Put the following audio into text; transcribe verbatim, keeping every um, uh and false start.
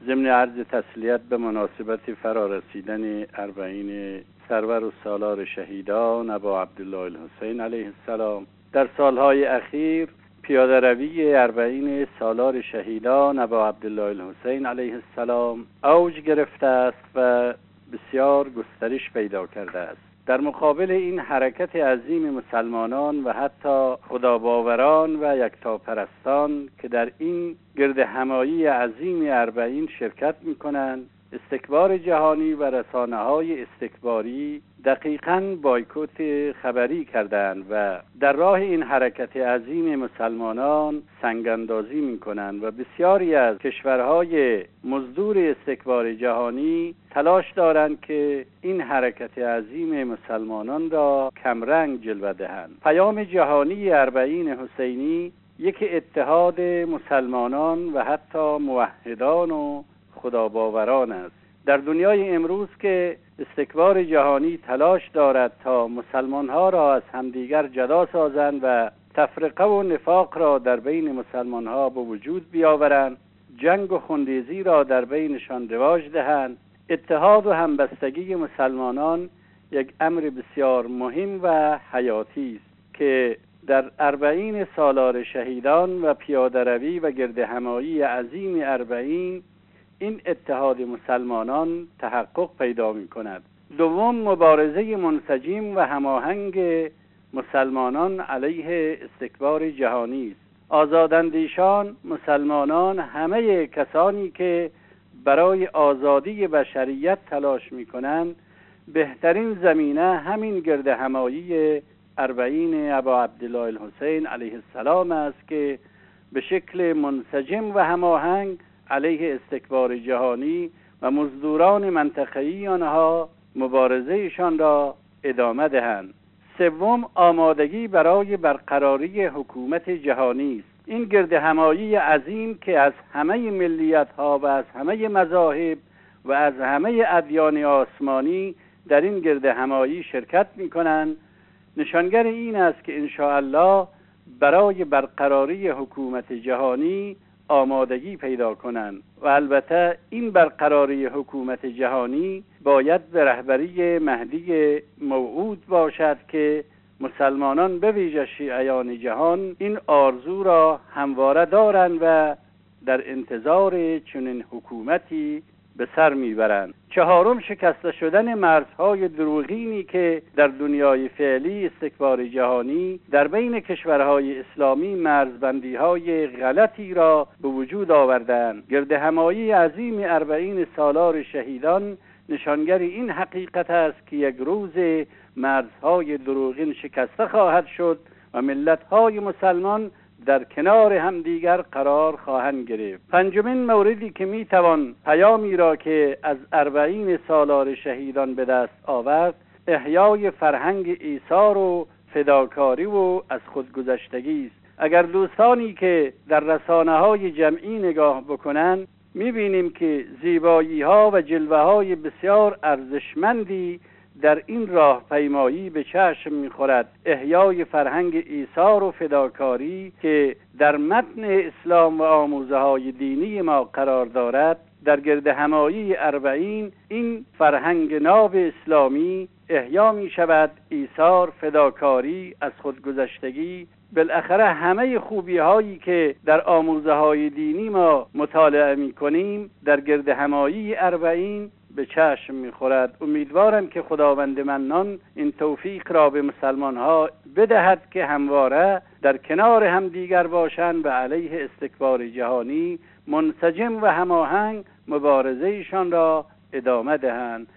ضمن عرض تسلیت به مناسبت فرارسیدن اربعین سرور و سالار شهیدان ابا عبدالله الحسین علیه السلام، در سالهای اخیر پیاده روی اربعین سالار شهیدان ابا عبدالله الحسین علیه السلام اوج گرفته است و بسیار گسترش پیدا کرده است. در مقابل این حرکت عظیم مسلمانان و حتی خداباوران و یکتاپرستان که در این گرد همایی عظیم اربعین شرکت می‌کنند، استکبار جهانی و رسانه‌های استکباری دقیقاً بایکوت خبری کردند و در راه این حرکت عظیم مسلمانان سنگ‌اندازی می‌کنند و بسیاری از کشورهای مزدور استکبار جهانی تلاش دارند که این حرکت عظیم مسلمانان را کمرنگ جلوه دهند. پیام جهانی اربعین حسینی یک اتحاد مسلمانان و حتی موحدان و خداباوران است. در دنیای امروز که استکبار جهانی تلاش دارد تا مسلمان‌ها را از همدیگر جدا سازند و تفرقه و نفاق را در بین مسلمان‌ها به وجود بیاورند، جنگ و خونریزی را در بینشان رواج دهند، اتحاد و همبستگی مسلمانان یک امر بسیار مهم و حیاتی است که در اربعین سالار شهیدان و پیاده روی و گرد همایی عظیم اربعین این اتحاد مسلمانان تحقق پیدا می کند. دوم، مبارزه منسجم و هماهنگ مسلمانان علیه استکبار جهانی است. آزاداندیشان مسلمانان، همه کسانی که برای آزادی بشریت تلاش می کنند، بهترین زمینه همین گرد همایی اربعین ابا عبدالله الحسین علیه السلام است که به شکل منسجم و هماهنگ علیه استکبار جهانی و مزدوران منطقه‌ای آنها مبارزهشان را ادامه دهند. سوم، آمادگی برای برقراری حکومت جهانی است. این گرد همایی عظیم که از همه ملیت‌ها و از همه مذاهب و از همه ادیان آسمانی در این گرد همایی شرکت می‌کنند، نشانگر این است که انشاءالله برای برقراری حکومت جهانی آمادگی پیدا کنند و البته این برقراری حکومت جهانی باید به رهبری مهدی موعود باشد که مسلمانان به ویژه شیعیان جهان این آرزو را همواره دارند و در انتظار چنین حکومتی به سر میبرند. چهارم، شکسته شدن مرزهای دروغینی که در دنیای فعلی استکبار جهانی در بین کشورهای اسلامی مرزبندی‌های غلطی را به وجود آوردند. گرد همایی عظیم اربعین سالار شهیدان نشانگر این حقیقت است که یک روز مرزهای دروغین شکسته خواهد شد و ملت‌های مسلمان در کنار همدیگر قرار خواهند گرفت. پنجمین موردی که میتوان پیامی را که از اربعین سالار شهیدان به دست آورد، احیای فرهنگ ایثار و فداکاری و از خودگذشتگی است. اگر دوستانی که در رسانه‌های جمعی نگاه بکنند، میبینیم که زیبایی‌ها و جلوه‌های بسیار ارزشمندی در این راه پیمایی به چشم می‌خورد. احیای فرهنگ ایثار و فداکاری که در متن اسلام و آموزه‌های دینی ما قرار دارد، در گرد همایی اربعین این فرهنگ ناب اسلامی احیا می‌شود. ایثار، فداکاری، از خودگذشتگی، بالاخره همه خوبی‌هایی که در آموزه‌های دینی ما مطالعه می‌کنیم در گرد همایی اربعین به چشم می‌خورد. امیدوارم که خداوند منان این توفیق را به مسلمان‌ها بدهد که همواره در کنار همدیگر باشند و علیه استکبار جهانی منسجم و هماهنگ مبارزه‌شان را ادامه دهند.